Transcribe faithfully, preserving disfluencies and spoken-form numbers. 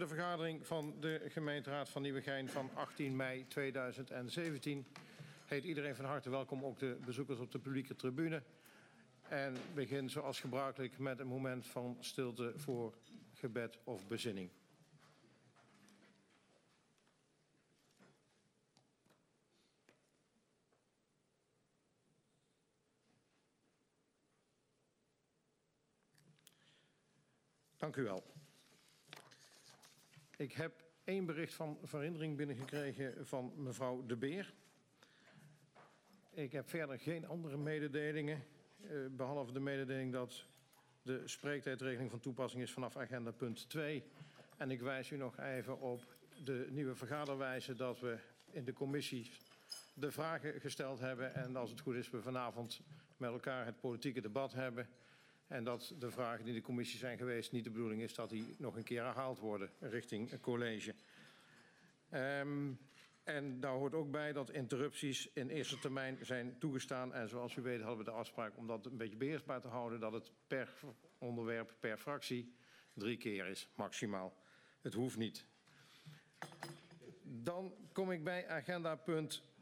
de vergadering van de gemeenteraad van Nieuwegein van achttien mei tweeduizend zeventien. Heet iedereen van harte welkom, ook de bezoekers op de publieke tribune. En begin zoals gebruikelijk met een moment van stilte voor gebed of bezinning. Dank u wel. Ik heb één bericht van verhindering binnengekregen van mevrouw De Beer. Ik heb verder geen andere mededelingen, eh, behalve de mededeling dat de spreektijdregeling van toepassing is vanaf agenda punt twee. En ik wijs u nog even op de nieuwe vergaderwijze dat we in de commissie de vragen gesteld hebben. En als het goed is we vanavond met elkaar het politieke debat hebben. En dat de vragen die in de commissie zijn geweest niet de bedoeling is dat die nog een keer herhaald worden richting het college. Um, en daar hoort ook bij dat interrupties in eerste termijn zijn toegestaan. En zoals u weet hadden we de afspraak om dat een beetje beheersbaar te houden. Dat het per onderwerp, per fractie drie keer is maximaal. Het hoeft niet. Dan kom ik bij agenda punt